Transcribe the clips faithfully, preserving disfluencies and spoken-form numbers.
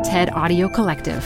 TED Audio Collective.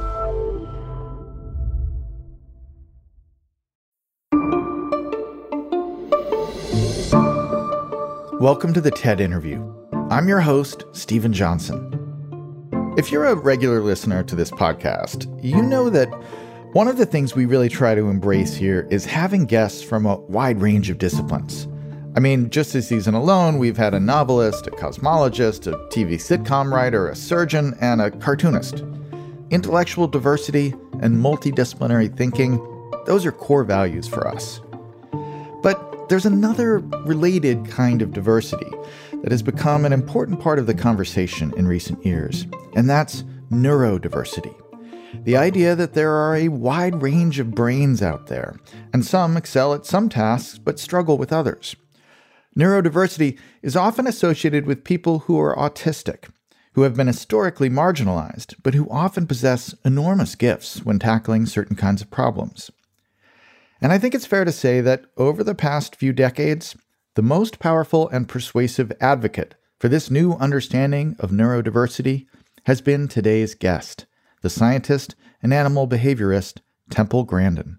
Welcome to the TED Interview. I'm your host, Stephen Johnson. If you're a regular listener to this podcast, you know that one of the things we really try to embrace here is having guests from a wide range of disciplines. I mean, just this season alone, we've had a novelist, a cosmologist, a T V sitcom writer, a surgeon, and a cartoonist. Intellectual diversity and multidisciplinary thinking, those are core values for us. But there's another related kind of diversity that has become an important part of the conversation in recent years, and that's neurodiversity. The idea that there are a wide range of brains out there, and some excel at some tasks but struggle with others. Neurodiversity is often associated with people who are autistic, who have been historically marginalized, but who often possess enormous gifts when tackling certain kinds of problems. And I think it's fair to say that over the past few decades, the most powerful and persuasive advocate for this new understanding of neurodiversity has been today's guest, the scientist and animal behaviorist Temple Grandin.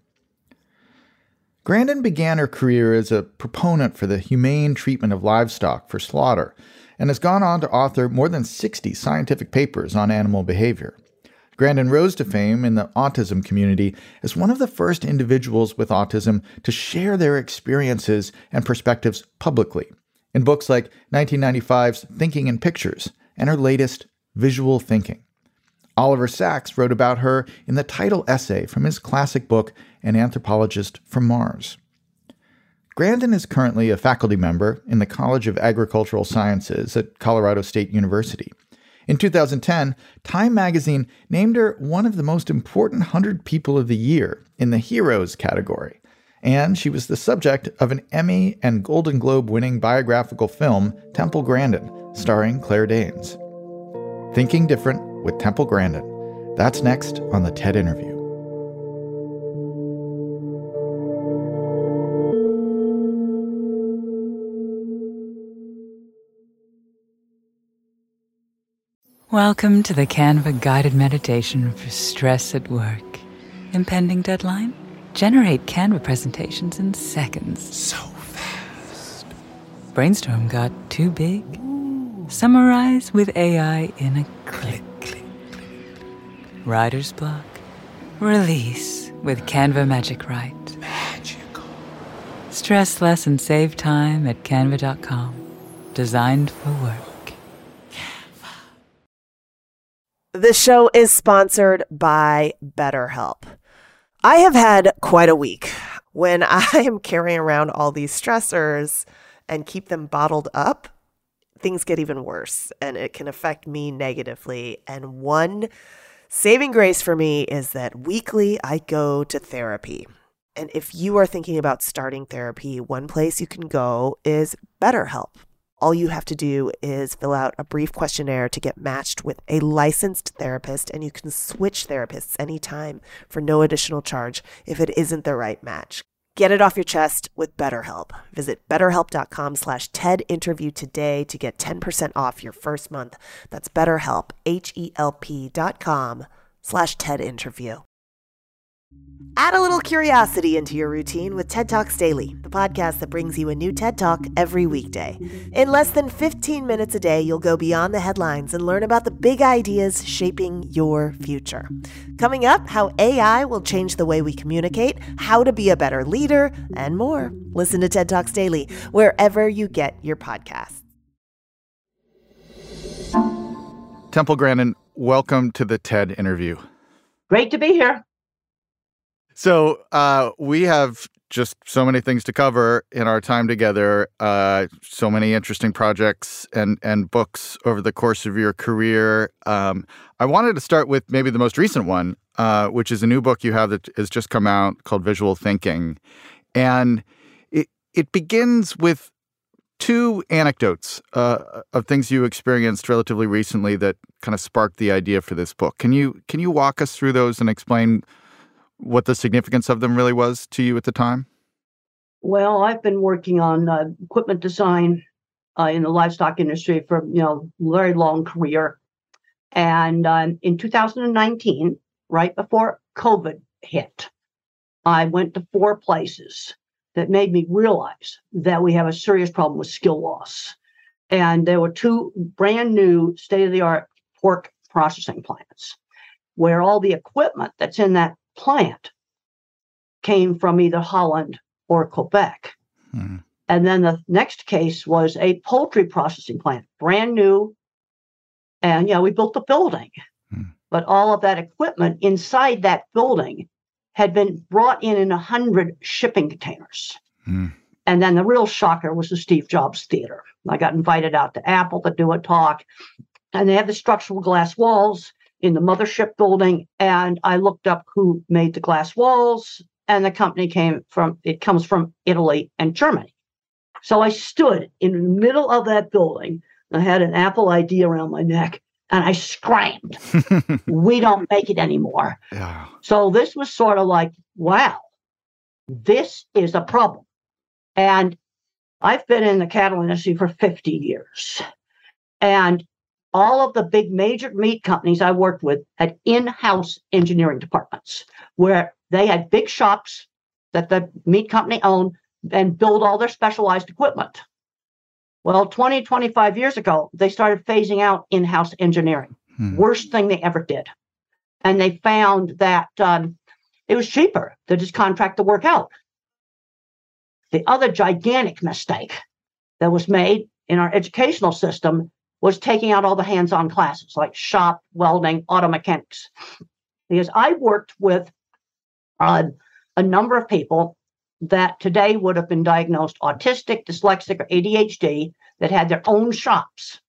Grandin began her career as a proponent for the humane treatment of livestock for slaughter and has gone on to author more than sixty scientific papers on animal behavior. Grandin rose to fame in the autism community as one of the first individuals with autism to share their experiences and perspectives publicly, in books like nineteen ninety-five's Thinking in Pictures and her latest, Visual Thinking. Oliver Sacks wrote about her in the title essay from his classic book, An Anthropologist from Mars. Grandin is currently a faculty member in the College of Agricultural Sciences at Colorado State University. In two thousand ten, Time magazine named her one of the most important one hundred people of the year in the Heroes category, and she was the subject of an Emmy and Golden Globe winning biographical film, Temple Grandin, starring Claire Danes. Thinking Different with Temple Grandin. That's next on the TED Interview. Welcome to the Canva guided meditation for stress at work. Impending deadline? Generate Canva presentations in seconds. So fast. Brainstorm got too big? Ooh. Summarize with A I in a click. Click, click. Writer's block? Release with Canva Magic Write. Magical. Stress less and save time at canva dot com. Designed for work. The show is sponsored by BetterHelp. I have had quite a week. When I am carrying around all these stressors and keep them bottled up, things get even worse and it can affect me negatively. And one saving grace for me is that weekly I go to therapy. And if you are thinking about starting therapy, one place you can go is BetterHelp. All you have to do is fill out a brief questionnaire to get matched with a licensed therapist, and you can switch therapists anytime for no additional charge if it isn't the right match. Get it off your chest with BetterHelp. Visit betterhelp.com slash TED interview today to get ten percent off your first month. That's BetterHelp, H-E-L-P dot com slash TED interview. Add a little curiosity into your routine with TED Talks Daily, the podcast that brings you a new TED Talk every weekday. In less than fifteen minutes a day, you'll go beyond the headlines and learn about the big ideas shaping your future. Coming up, how A I will change the way we communicate, how to be a better leader, and more. Listen to TED Talks Daily wherever you get your podcasts. Temple Grandin, welcome to the TED Interview. Great to be here. So uh, we have just so many things to cover in our time together, uh, so many interesting projects and, and books over the course of your career. Um, I wanted to start with maybe the most recent one, uh, which is a new book you have that has just come out called Visual Thinking. And it, it begins with two anecdotes uh, of things you experienced relatively recently that kind of sparked the idea for this book. Can you can you walk us through those and explain what the significance of them really was to you at the time? Well, I've been working on uh, equipment design uh, in the livestock industry for, you know, very long career. And um, in two thousand nineteen, right before COVID hit, I went to four places that made me realize that we have a serious problem with skill loss. And there were two brand new state-of-the-art pork processing plants where all the equipment that's in that plant came from either Holland or Quebec. Hmm. And then the next case was a poultry processing plant, brand new. And, yeah, we built the building. Hmm. But all of that equipment inside that building had been brought in in one hundred shipping containers. Hmm. And then the real shocker was the Steve Jobs Theater. I got invited out to Apple to do a talk. And they have the structural glass walls in the mothership building. And I looked up who made the glass walls. And the company came from, it comes from Italy and Germany. So I stood in the middle of that building. I had an Apple I D around my neck. And I screamed, we don't make it anymore. Yeah. So this was sort of like, wow, this is a problem. And I've been in the cattle industry for fifty years. And all of the big major meat companies I worked with had in-house engineering departments where they had big shops that the meat company owned and build all their specialized equipment. Well, twenty, twenty-five years ago, they started phasing out in-house engineering. Hmm. Worst thing they ever did. And they found that um, it was cheaper to just contract the work out. The other gigantic mistake that was made in our educational system was taking out all the hands-on classes like shop, welding, auto mechanics. Because I worked with uh, a number of people that today would have been diagnosed autistic, dyslexic, or A D H D that had their own shops.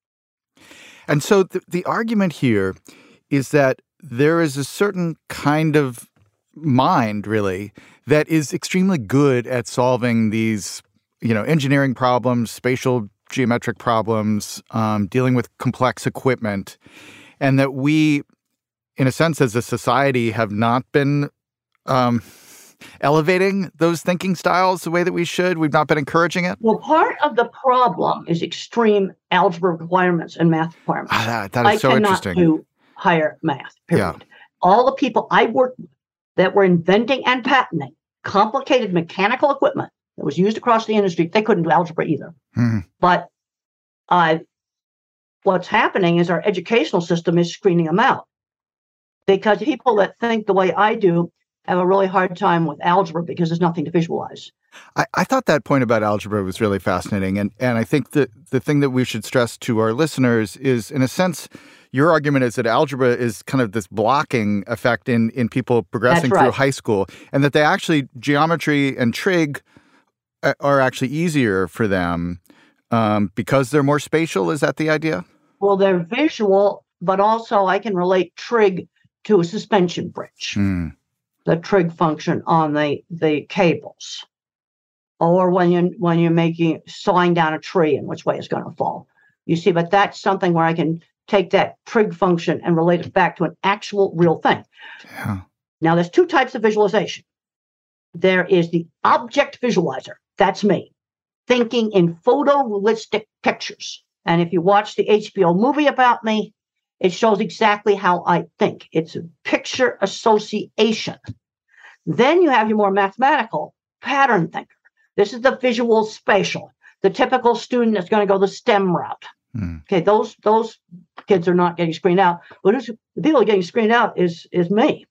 And so th- the argument here is that there is a certain kind of mind, really, that is extremely good at solving these, you know, engineering problems, spatial geometric problems, um, dealing with complex equipment, and that we, in a sense, as a society, have not been um, elevating those thinking styles the way that we should. We've not been encouraging it. Well, part of the problem is extreme algebra requirements and math requirements. Ah, that, that is I so interesting. I cannot do higher math, period. Yeah. All the people I worked with that were inventing and patenting complicated mechanical equipment that was used across the industry, they couldn't do algebra either. Hmm. But uh, what's happening is our educational system is screening them out. Because people that think the way I do have a really hard time with algebra because there's nothing to visualize. I, I thought that point about algebra was really fascinating. And, and I think that the thing that we should stress to our listeners is, in a sense, your argument is that algebra is kind of this blocking effect in, in people progressing That's right. through high school, and that they actually, geometry and trig are actually easier for them um, because they're more spatial. Is that the idea? Well, they're visual, but also I can relate trig to a suspension bridge. Mm. The trig function on the, the cables, or when you when you're making sawing down a tree and which way it's going to fall. You see, but that's something where I can take that trig function and relate it back to an actual real thing. Yeah. Now, there's two types of visualization. There is the object visualizer. That's me, thinking in photorealistic pictures. And if you watch the H B O movie about me, it shows exactly how I think. It's a picture association. Then you have your more mathematical pattern thinker. This is the visual spatial, the typical student that's going to go the STEM route. Mm. Okay, those those kids are not getting screened out. But who's, the people who are getting screened out is is me.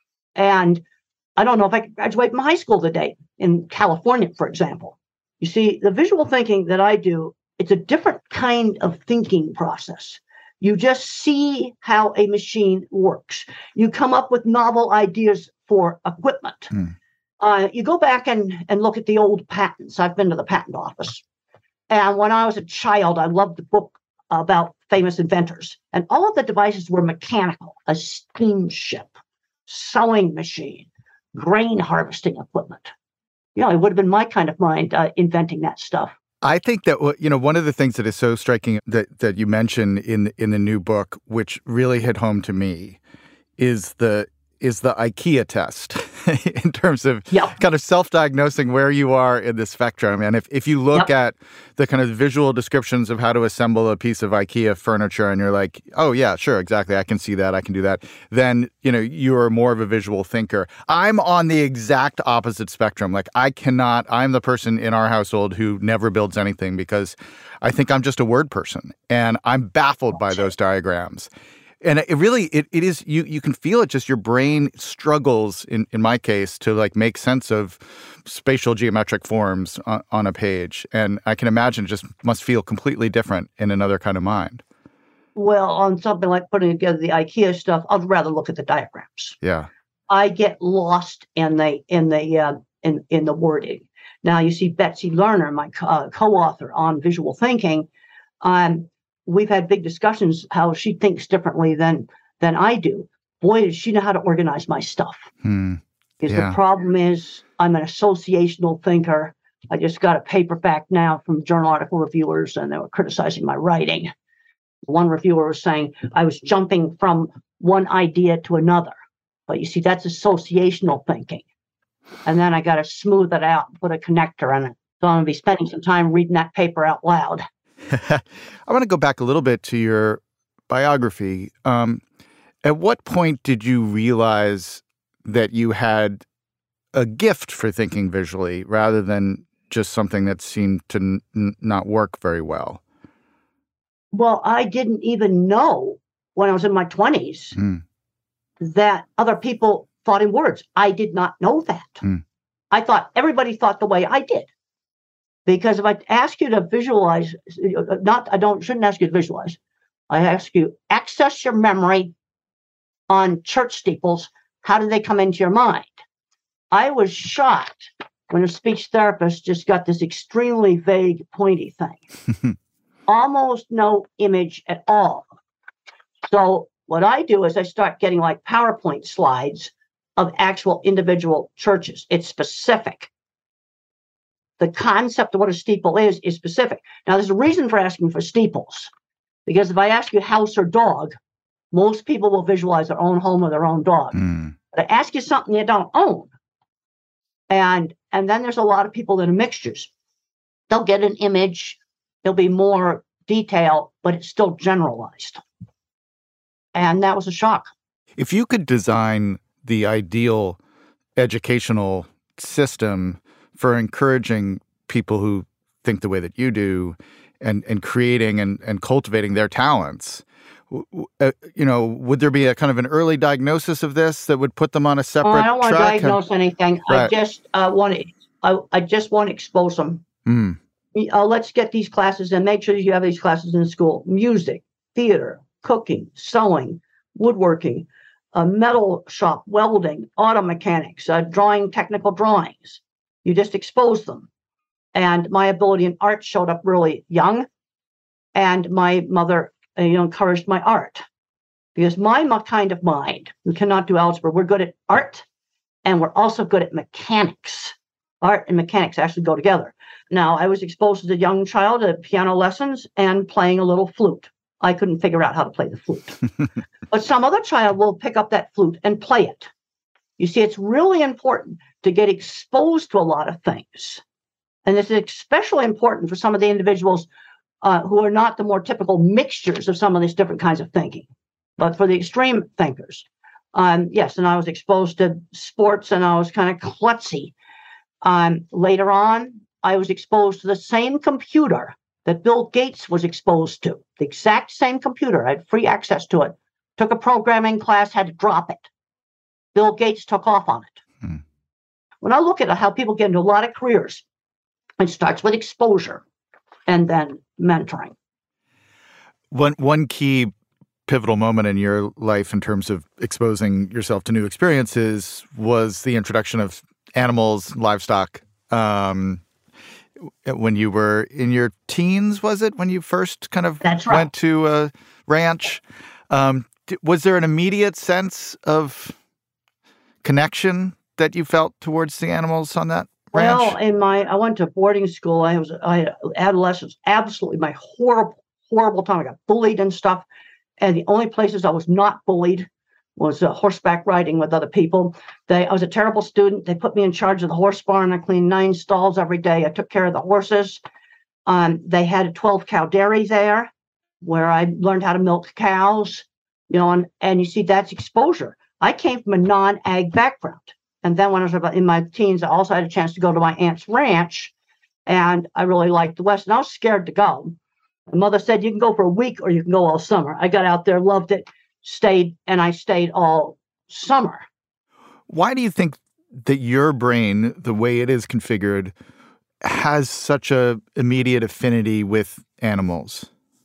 And I don't know if I could graduate from high school today in California, for example. You see, the visual thinking that I do, it's a different kind of thinking process. You just see how a machine works. You come up with novel ideas for equipment. Mm. Uh, you go back and, and look at the old patents. I've been to the patent office. And when I was a child, I loved the book about famous inventors. And all of the devices were mechanical, a steamship, sewing machine, grain harvesting equipment. You know, it would have been my kind of mind uh, inventing that stuff. I think that, you know, one of the things that is so striking that, that you mentioned in in the new book, which really hit home to me, is the is the IKEA test. in terms of Yep. kind of self-diagnosing where you are in the spectrum. And if, if you look Yep. at the kind of visual descriptions of how to assemble a piece of IKEA furniture and you're like, oh, yeah, sure, exactly. I can see that. I can do that. Then, you know, you're more of a visual thinker. I'm on the exact opposite spectrum. Like I cannot, I'm the person in our household who never builds anything because I think I'm just a word person and I'm baffled by those diagrams. And it really, it, it is, you you can feel it, just your brain struggles, in, in my case, to like make sense of spatial geometric forms on, on a page. And I can imagine it just must feel completely different in another kind of mind. Well, on something like putting together the IKEA stuff, I'd rather look at the diagrams. Yeah. I get lost in the in the uh, in in the wording. Now you see Betsy Lerner, my co- uh, co-author on visual thinking. Um, we've had big discussions how she thinks differently than than I do. Boy, does she know how to organize my stuff. Hmm. Because Yeah. the problem is I'm an associational thinker. I just got a paperback now from journal article reviewers, and they were criticizing my writing. One reviewer was saying I was jumping from one idea to another. But you see, that's associational thinking. And then I got to smooth it out and put a connector in it. So I'm going to be spending some time reading that paper out loud. I want to go back a little bit to your biography. Um, at what point did you realize that you had a gift for thinking visually rather than just something that seemed to n- n- not work very well? Well, I didn't even know when I was in my twenties Mm. that other people thought in words. I did not know that. Mm. I thought everybody thought the way I did. Because if I ask you to visualize, not, I don't, shouldn't ask you to visualize. I ask you, access your memory on church steeples. How do they come into your mind? I was shocked when a speech therapist just got this extremely vague, pointy thing. Almost no image at all. So what I do is I start getting like PowerPoint slides of actual individual churches. It's specific. The concept of what a steeple is, is specific. Now, there's a reason for asking for steeples, because if I ask you house or dog, most people will visualize their own home or their own dog. Mm. But I ask you something you don't own. And, and then there's a lot of people that are mixtures. They'll get an image, there'll be more detail, but it's still generalized. And that was a shock. If you could design the ideal educational system for encouraging people who think the way that you do and, and creating and, and cultivating their talents, uh, you know, would there be a kind of an early diagnosis of this that would put them on a separate Oh, I don't want to track? diagnose anything. I Right. just uh, want to. I, I just want to expose them. Mm. Uh, let's get these classes and make sure you have these classes in school: music, theater, cooking, sewing, woodworking, a metal shop, welding, auto mechanics, uh, drawing, technical drawings. You just expose them. And my ability in art showed up really young. And my mother, uh, you know, encouraged my art. Because my m- kind of mind, who cannot do algebra, we're good at art, and we're also good at mechanics. Art and mechanics actually go together. Now, I was exposed as a young child to piano lessons and playing a little flute. I couldn't figure out how to play the flute. But some other child will pick up that flute and play it. You see, it's really important to get exposed to a lot of things. And this is especially important for some of the individuals uh, who are not the more typical mixtures of some of these different kinds of thinking. But for the extreme thinkers, um, yes, and I was exposed to sports and I was kind of klutzy. Um, later on, I was exposed to the same computer that Bill Gates was exposed to, the exact same computer. I had free access to it. Took a programming class, had to drop it. Bill Gates took off on it. Hmm. When I look at how people get into a lot of careers, it starts with exposure and then mentoring. One one key pivotal moment in your life in terms of exposing yourself to new experiences was the introduction of animals, livestock. Um, when you were in your teens, was it, when you first kind of That's right. went to a ranch? Um, d- was there an immediate sense of connection that you felt towards the animals on that ranch? Well, in my, I went to boarding school. I was, I had adolescence, absolutely my horrible, horrible time. I got bullied and stuff. And the only places I was not bullied was uh, horseback riding with other people. They, I was a terrible student. They put me in charge of the horse barn. I cleaned nine stalls every day. I took care of the horses. Um, they had a twelve cow dairy there where I learned how to milk cows, you know, and, and you see, that's exposure. I came from a non-ag background. And then when I was about in my teens, I also had a chance to go to my aunt's ranch, and I really liked the West, and I was scared to go. My mother said, you can go for a week or you can go all summer. I got out there, loved it, stayed, and I stayed all summer. Why do you think that your brain, the way it is configured, has such a immediate affinity with animals?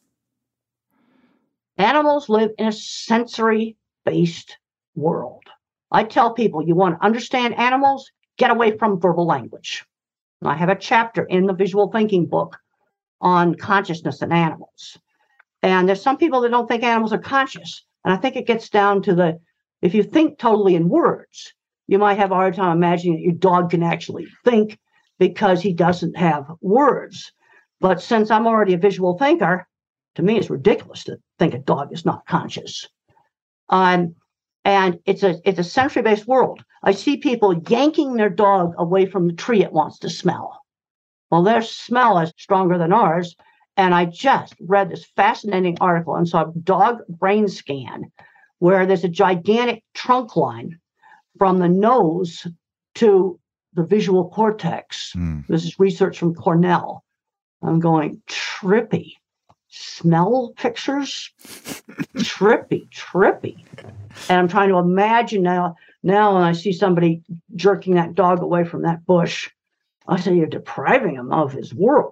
Animals live in a sensory-based world. I tell people, you want to understand animals, get away from verbal language. And I have a chapter in the visual thinking book on consciousness in animals. And there's some people that don't think animals are conscious. And I think it gets down to the, if you think totally in words, you might have a hard time imagining that your dog can actually think because he doesn't have words. But since I'm already a visual thinker, to me, it's ridiculous to think a dog is not conscious. Um, And it's a it's a sensory-based world. I see people yanking their dog away from the tree it wants to smell. Well, their smell is stronger than ours. And I just read this fascinating article and saw a dog brain scan where there's a gigantic trunk line from the nose to the visual cortex. Mm. This is research from Cornell. I'm going, trippy. Smell pictures? trippy, trippy. And I'm trying to imagine now, now when I see somebody jerking that dog away from that bush, I say you're depriving him of his world.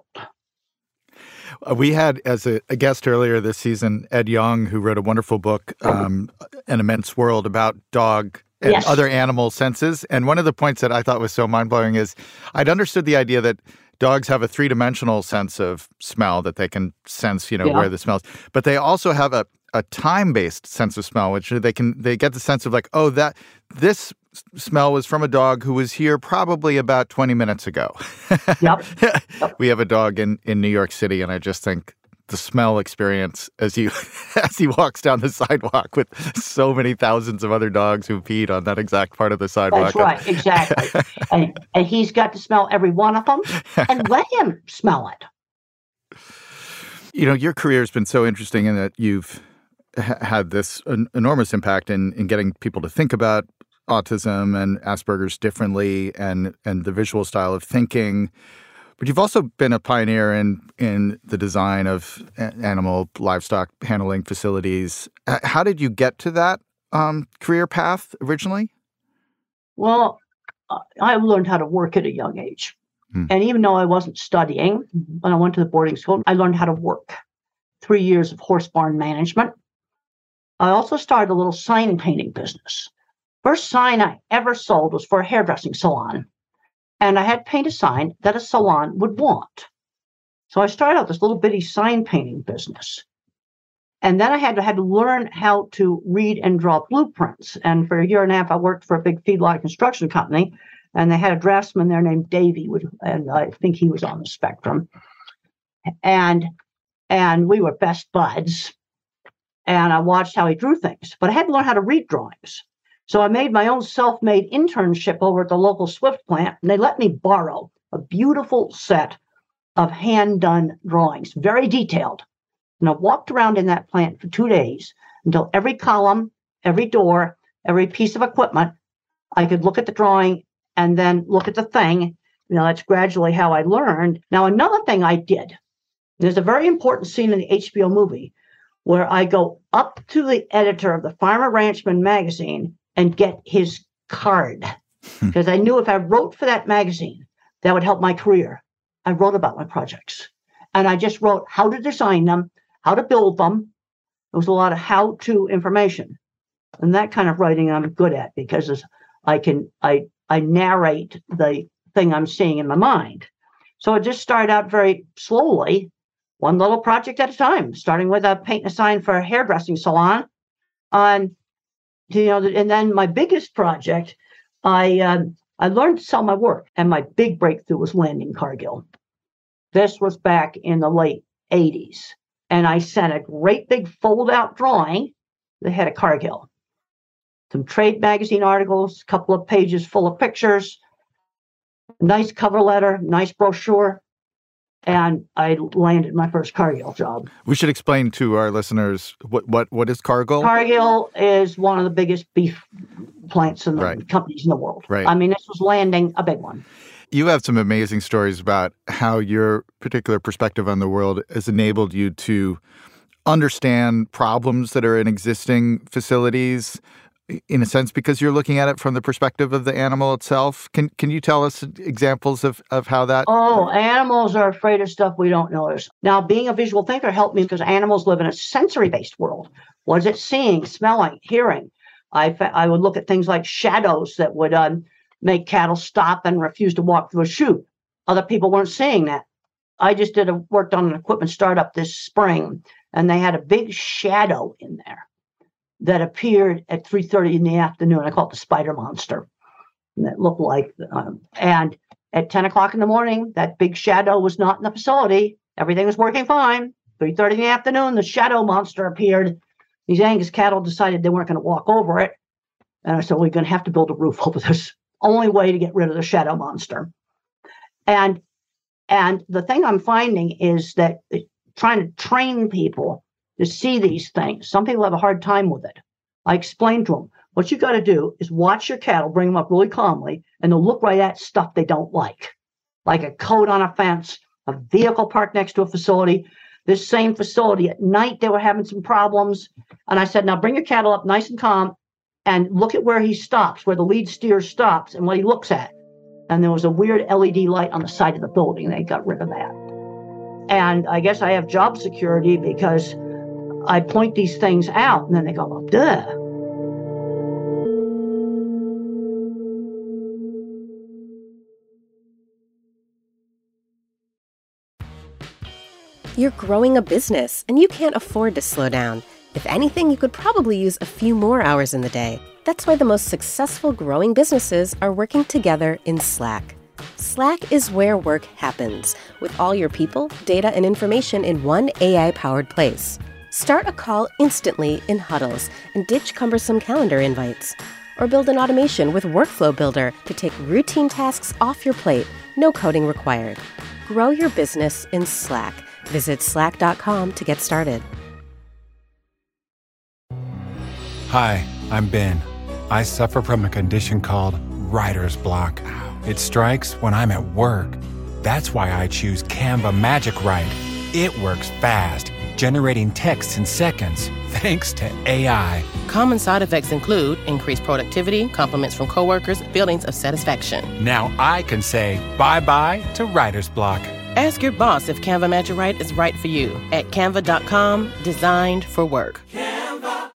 Uh, we had, as a, a guest earlier this season, Ed Yong, who wrote a wonderful book, um, An Immense World, about dog and yes. other animal senses. And one of the points that I thought was so mind-blowing is I'd understood the idea that dogs have a three-dimensional sense of smell, that they can sense, you know, yeah. where the smell is. But they also have a, a time-based sense of smell, which they can they get the sense of like, oh, that this smell was from a dog who was here probably about twenty minutes ago. Yep. yep. We have a dog in, in New York City, and I just think the smell experience as he as he walks down the sidewalk with so many thousands of other dogs who peed on that exact part of the sidewalk. That's right, exactly. and, and he's got to smell every one of them, and let him smell it. You know, your career has been so interesting in that you've ha- had this an enormous impact in, in getting people to think about autism and Asperger's differently, and and the visual style of thinking. But you've also been a pioneer in in the design of animal livestock handling facilities. How did you get to that um, career path originally? Well, I learned how to work at a young age. Hmm. And even though I wasn't studying, when I went to the boarding school, I learned how to work. Three years of horse barn management. I also started a little sign painting business. First sign I ever sold was for a hairdressing salon. And I had to paint a sign that a salon would want. So I started out this little bitty sign painting business. And then I had to, had to learn how to read and draw blueprints. And for a year and a half, I worked for a big feedlot construction company. And they had a draftsman there named Davey, and I think he was on the spectrum. And, and we were best buds. And I watched how he drew things. But I had to learn how to read drawings. So I made my own self-made internship over at the local Swift plant, and they let me borrow a beautiful set of hand-done drawings, very detailed. And I walked around in that plant for two days until every column, every door, every piece of equipment, I could look at the drawing and then look at the thing. You know, that's gradually how I learned. Now, another thing I did, there's a very important scene in the H B O movie where I go up to the editor of the Farmer Ranchman magazine and get his card. Because I knew if I wrote for that magazine, that would help my career. I wrote about my projects. And I just wrote how to design them, how to build them. There was a lot of how-to information. And that kind of writing I'm good at because I can I I narrate the thing I'm seeing in my mind. So I just started out very slowly, one little project at a time, starting with a paint and a sign for a hairdressing salon. On You know, and then my biggest project, I um, I learned to sell my work, and my big breakthrough was landing Cargill. This was back in the late eighties, and I sent a great big fold-out drawing that had a Cargill. some trade magazine articles, a couple of pages full of pictures, nice cover letter, nice brochure, and I landed my first Cargill job. We should explain to our listeners what what, what is Cargill? Cargill is one of the biggest beef plants and right. companies in the world. Right. I mean, this was landing a big one. You have some amazing stories about how your particular perspective on the world has enabled you to understand problems that are in existing facilities, in a sense, because you're looking at it from the perspective of the animal itself. Can can you tell us examples of, of how that? Oh, animals are afraid of stuff we don't notice. Now, being a visual thinker helped me because animals live in a sensory-based world. What is it seeing, smelling, hearing? I, I would look at things like shadows that would um, make cattle stop and refuse to walk through a chute. Other people weren't seeing that. I just did a worked on an equipment startup this spring, and they had a big shadow in there that appeared at three thirty in the afternoon. I call it the spider monster. And it looked like, um, and at ten o'clock in the morning, that big shadow was not in the facility. Everything was working fine. three thirty in the afternoon, the shadow monster appeared. These Angus cattle decided they weren't going to walk over it. And I said, we're going to have to build a roof over this. Only way to get rid of the shadow monster. And, and the thing I'm finding is that trying to train people to see these things. Some people have a hard time with it. I explained to them, what you got to do is watch your cattle, bring them up really calmly, and they'll look right at stuff they don't like, like a coat on a fence, a vehicle parked next to a facility. This same facility at night, they were having some problems. And I said, now bring your cattle up nice and calm and look at where he stops, where the lead steer stops and what he looks at. And there was a weird L E D light on the side of the building. They got rid of that. And I guess I have job security because I point these things out, and then they go, well, duh. You're growing a business, and you can't afford to slow down. If anything, you could probably use a few more hours in the day. That's why the most successful growing businesses are working together in Slack. Slack is where work happens, with all your people, data, and information in one A I-powered place. Start a call instantly in huddles and ditch cumbersome calendar invites. Or build an automation with Workflow Builder to take routine tasks off your plate, no coding required. Grow your business in Slack. Visit slack dot com to get started. Hi, I'm Ben. I suffer from a condition called writer's block. It strikes when I'm at work. That's why I choose Canva Magic Write. It works fast, generating text in seconds, thanks to A I. Common side effects include increased productivity, compliments from coworkers, feelings of satisfaction. Now I can say bye-bye to writer's block. Ask your boss if Canva Magic Write is right for you at canva dot com, designed for work. Canva.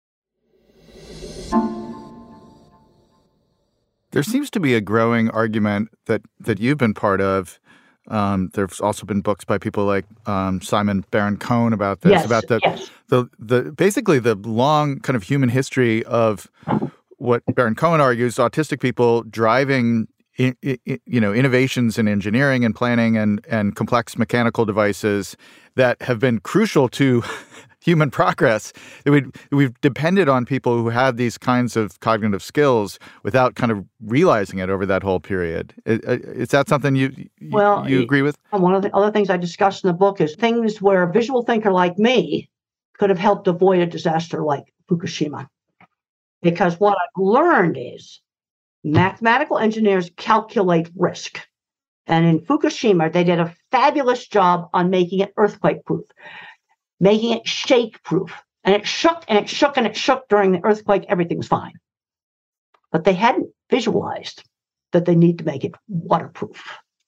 There seems to be a growing argument that, that you've been part of. Um, there's also been books by people like um, Simon Baron-Cohen about this, yes, about the, yes. the the basically the long kind of human history of what Baron-Cohen argues, autistic people driving in, in, you know, innovations in engineering and planning and, and complex mechanical devices that have been crucial to human progress. We, we've depended on people who had these kinds of cognitive skills without kind of realizing it over that whole period. Is, is that something you you, well, you agree with? One of the other things I discussed in the book is things where a visual thinker like me could have helped avoid a disaster like Fukushima. Because what I've learned is mathematical engineers calculate risk. And in Fukushima, they did a fabulous job on making it earthquake-proof, making it shake-proof. And it shook and it shook and it shook during the earthquake. Everything was fine. But they hadn't visualized that they need to make it waterproof.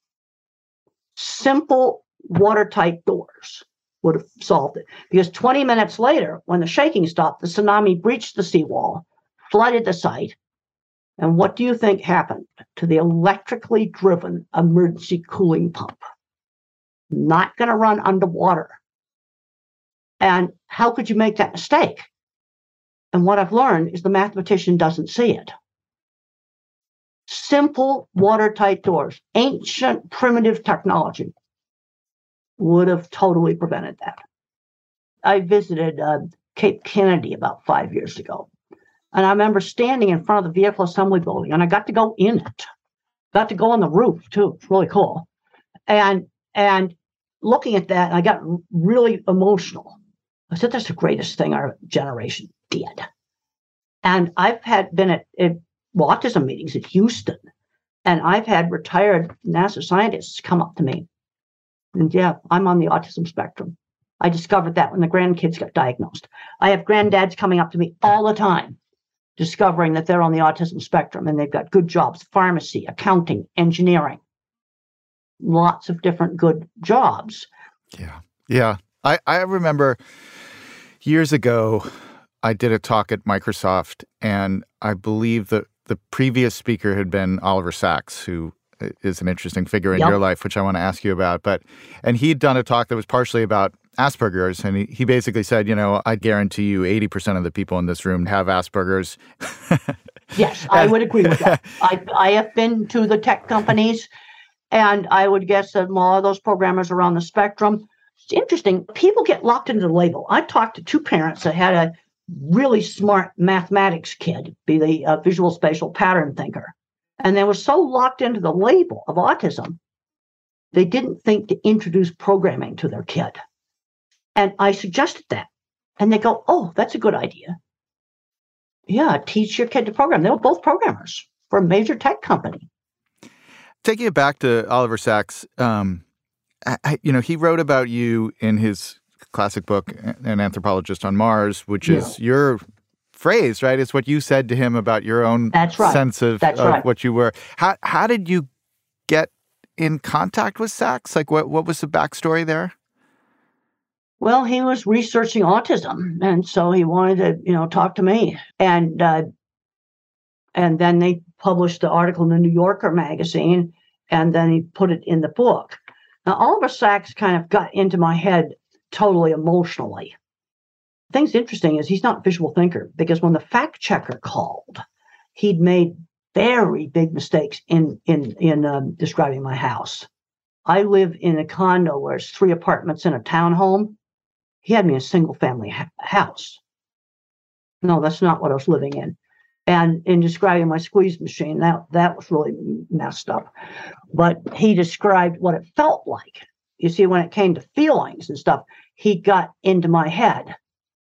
Simple watertight doors would have solved it. Because twenty minutes later, when the shaking stopped, the tsunami breached the seawall, flooded the site. And what do you think happened to the electrically driven emergency cooling pump? Not going to run underwater. And how could you make that mistake? And what I've learned is the mathematician doesn't see it. Simple watertight doors, ancient primitive technology would have totally prevented that. I visited uh, Cape Kennedy about five years ago. And I remember standing in front of the vehicle assembly building, and I got to go in it. Got to go on the roof, too. It's really cool. And and looking at that, I got really emotional. I said, that's the greatest thing our generation did. And I've had been at, at autism meetings at Houston, and I've had retired NASA scientists come up to me. And yeah, I'm on the autism spectrum. I discovered that when the grandkids got diagnosed. I have granddads coming up to me all the time, discovering that they're on the autism spectrum, and they've got good jobs, pharmacy, accounting, engineering, lots of different good jobs. Yeah. Yeah. I, I remember years ago, I did a talk at Microsoft, and I believe that the previous speaker had been Oliver Sacks, who is an interesting figure in Yep. your life, which I want to ask you about. But and he'd done a talk that was partially about Asperger's, and he, he basically said, you know, I guarantee you eighty percent of the people in this room have Asperger's. Yes, I would agree with that. I, I have been to the tech companies, and I would guess that a lot of those programmers are on the spectrum. It's interesting. People get locked into the label. I talked to two parents that had a really smart mathematics kid, be the uh, visual spatial pattern thinker. And they were so locked into the label of autism, they didn't think to introduce programming to their kid. And I suggested that. And they go, oh, that's a good idea. Yeah, teach your kid to program. They were both programmers for a major tech company. Taking it back to Oliver Sacks, um, I, you know, he wrote about you in his classic book, An Anthropologist on Mars, which Yeah. is your phrase, right? It's what you said to him about your own That's right. sense of, That's of right. what you were. How how did you get in contact with Sacks? Like, what, what was the backstory there? Well, he was researching autism, and so he wanted to, you know, talk to me. And uh, and then they published the article in the New Yorker magazine, and then he put it in the book. Now, Oliver Sacks kind of got into my head totally emotionally. The thing's interesting is he's not a visual thinker, because when the fact checker called, he'd made very big mistakes in in in um, describing my house. I live in a condo where it's three apartments in a townhome. He had me in a single family ha- house. No, that's not what I was living in. And in describing my squeeze machine, that, that was really messed up. But he described what it felt like. You see, when it came to feelings and stuff, he got into my head.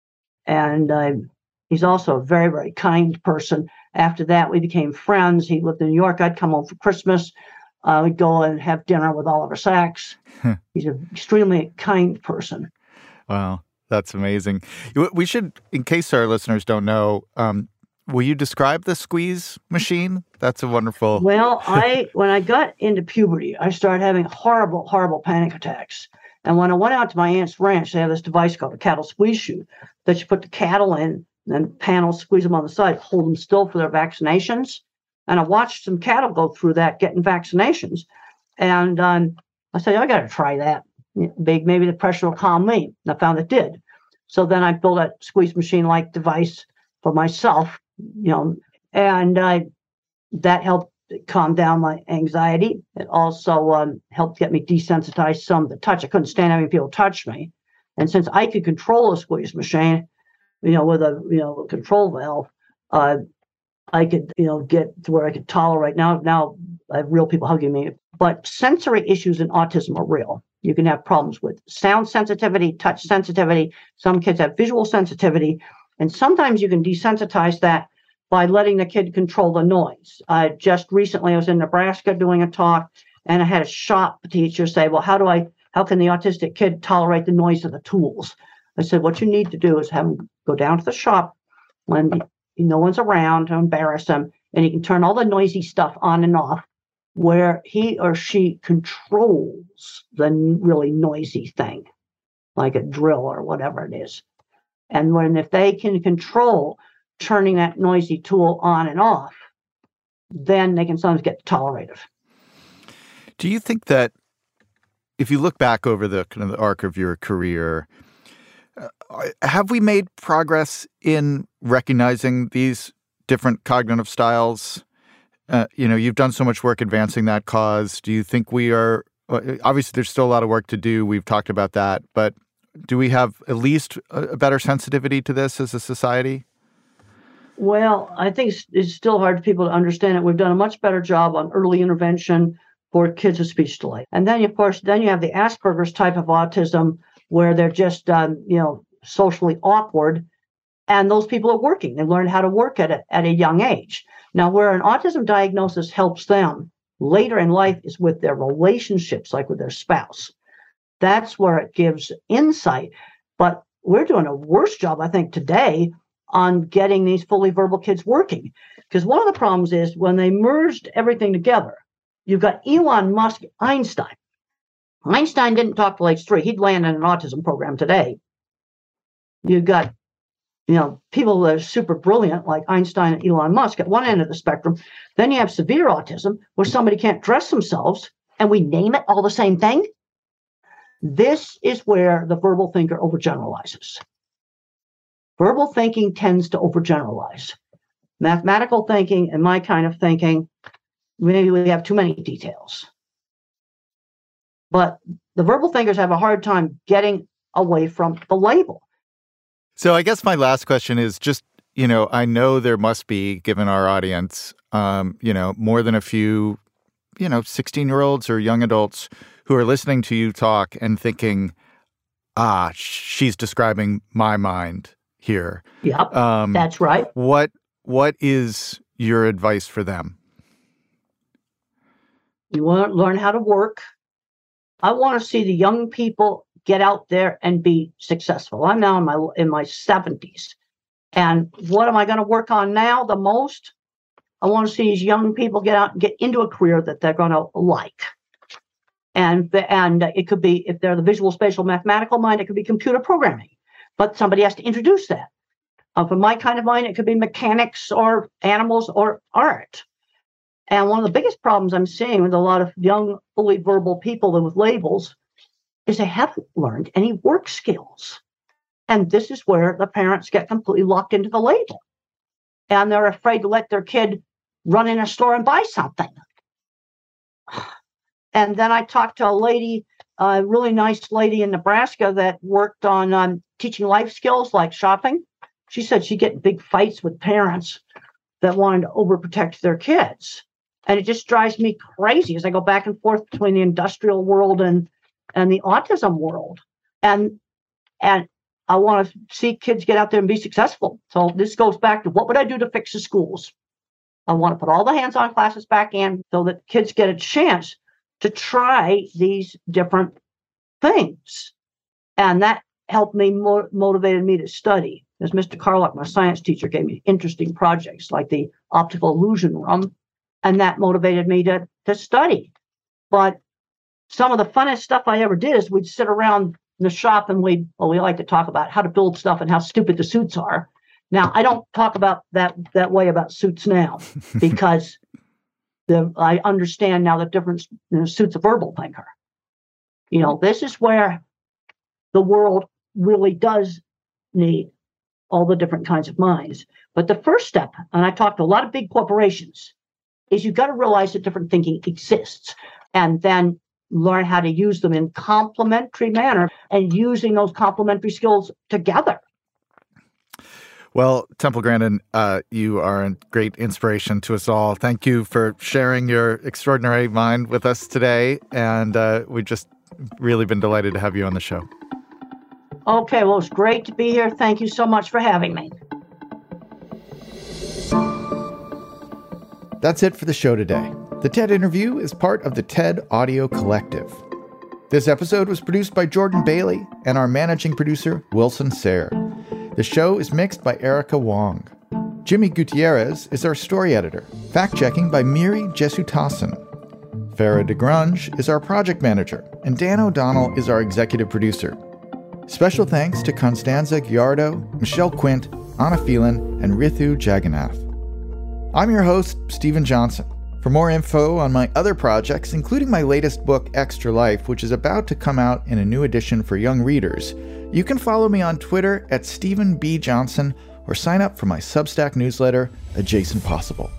And uh, he's also a very, very kind person. After that, we became friends. He lived in New York. I'd come home for Christmas. Uh, we'd go and have dinner with Oliver Sacks. He's an extremely kind person. Wow, that's amazing. We should, in case our listeners don't know, um, will you describe the squeeze machine? That's a wonderful... Well, I when I got into puberty, I started having horrible, horrible panic attacks. And when I went out to my aunt's ranch, they have this device called a cattle squeeze chute that you put the cattle in, and then panels, squeeze them on the side, hold them still for their vaccinations. And I watched some cattle go through that getting vaccinations. And um, I said, I got to try that. Big, maybe the pressure will calm me. And I found it did. So then I built a squeeze machine-like device for myself, you know, and uh, that helped calm down my anxiety. It also um, helped get me desensitized some of the touch. I couldn't stand having people touch me. And since I could control a squeeze machine, you know, with a, you know, a control valve, uh, I could, you know, get to where I could tolerate. Now, now I have real people hugging me. But sensory issues in autism are real. You can have problems with sound sensitivity, touch sensitivity. Some kids have visual sensitivity. And sometimes you can desensitize that by letting the kid control the noise. Uh, just recently, I was in Nebraska doing a talk, and I had a shop teacher say, well, how do I, how can the autistic kid tolerate the noise of the tools? I said, what you need to do is have him go down to the shop when no one's around to embarrass him, and he can turn all the noisy stuff on and off, where he or she controls the really noisy thing, like a drill or whatever it is. And when if they can control turning that noisy tool on and off, then they can sometimes get tolerated. Do you think that if you look back over the kind of the arc of your career, uh, have we made progress in recognizing these different cognitive styles? Uh, you know, you've done so much work advancing that cause. Do you think we are, obviously there's still a lot of work to do. We've talked about that, but do we have at least a better sensitivity to this as a society? Well, I think it's, it's still hard for people to understand it. We've done a much better job on early intervention for kids with speech delay. And then, of course, then you have the Asperger's type of autism where they're just, um, you know, socially awkward. And those people are working. They learn how to work at a, at a young age. Now, where an autism diagnosis helps them later in life is with their relationships, like with their spouse. That's where it gives insight. But we're doing a worse job, I think, today on getting these fully verbal kids working. Because one of the problems is when they merged everything together, you've got Elon Musk, Einstein. Einstein didn't talk till age three. He'd land in an autism program today. You've got, you know, people that are super brilliant, like Einstein and Elon Musk at one end of the spectrum. Then you have severe autism, where somebody can't dress themselves, and we name it all the same thing. This is where the verbal thinker overgeneralizes. Verbal thinking tends to overgeneralize. Mathematical thinking and my kind of thinking, maybe we have too many details. But the verbal thinkers have a hard time getting away from the label. So I guess my last question is just, you know, I know there must be, given our audience, um, you know, more than a few, you know, sixteen-year-olds or young adults who are listening to you talk and thinking, ah, she's describing my mind here. Yep, um, that's right. What What is your advice for them? You want to learn how to work. I want to see the young people get out there and be successful. I'm now in my in my seventies. And what am I going to work on now the most? I want to see these young people get out and get into a career that they're going to like. And, and it could be, if they're the visual, spatial, mathematical mind, it could be computer programming. But somebody has to introduce that. Uh, for my kind of mind, it could be mechanics or animals or art. And one of the biggest problems I'm seeing with a lot of young, fully verbal people with labels is they haven't learned any work skills. And this is where the parents get completely locked into the label. And they're afraid to let their kid run in a store and buy something. And then I talked to a lady, a really nice lady in Nebraska that worked on um, teaching life skills like shopping. She said she'd get big fights with parents that wanted to overprotect their kids. And it just drives me crazy as I go back and forth between the industrial world and, and the autism world. And, and I want to see kids get out there and be successful. So this goes back to what would I do to fix the schools? I want to put all the hands-on classes back in so that kids get a chance to try these different things. And that helped me, mo- motivated me to study. As Mister Carlock, my science teacher, gave me interesting projects like the optical illusion room, and that motivated me to, to study. But some of the funnest stuff I ever did is we'd sit around in the shop and we well, we like to talk about how to build stuff and how stupid the suits are. Now, I don't talk about that that way about suits now because the I understand now the difference. You know, suits a verbal thinker. You know, this is where the world really does need all the different kinds of minds. But the first step, and I talked to a lot of big corporations, is you've got to realize that different thinking exists and then learn how to use them in complementary manner and using those complementary skills together. Well, Temple Grandin, uh, you are a great inspiration to us all. Thank you for sharing your extraordinary mind with us today. And uh, we've just really been delighted to have you on the show. Okay, well, it's great to be here. Thank you so much for having me. That's it for the show today. The TED Interview is part of the TED Audio Collective. This episode was produced by Jordan Bailey and our managing producer, Wilson Sayre. The show is mixed by Erica Wong. Jimmy Gutierrez is our story editor. Fact-checking by Miri Jesutasan. Farah DeGrange is our project manager, and Dan O'Donnell is our executive producer. Special thanks to Constanza Giardo, Michelle Quint, Anna Phelan, and Rithu Jagannath. I'm your host, Stephen Johnson. For more info on my other projects, including my latest book, Extra Life, which is about to come out in a new edition for young readers, you can follow me on Twitter at Stephen B. Johnson or sign up for my Substack newsletter, Adjacent Possible.